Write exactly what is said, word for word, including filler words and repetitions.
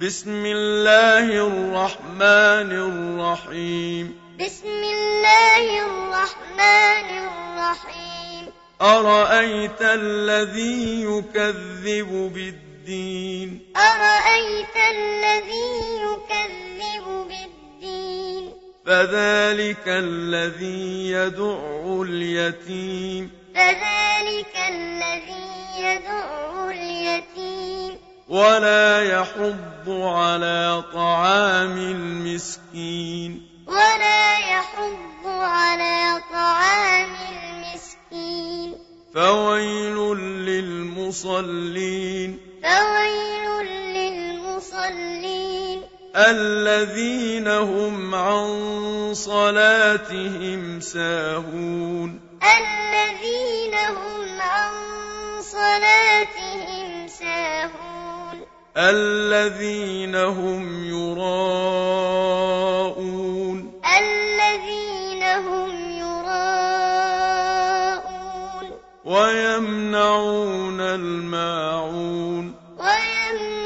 بسم الله الرحمن الرحيم بسم الله الرحمن الرحيم أرأيت الذي يكذب بالدين أرأيت الذي يكذب بالدين فذلك الذي يدع اليتيم فذلك الذي يدع اليتيم ولا يحض على طعام المسكين ولا يحض على طعام المسكين فويل للمصلين فويل للمصلين الذين هم عن صلاتهم ساهون الذين هم عن صلاتهم ساهون الذين هم يراءون الذين هم يراءون ويمنعون الماعون ويمنعون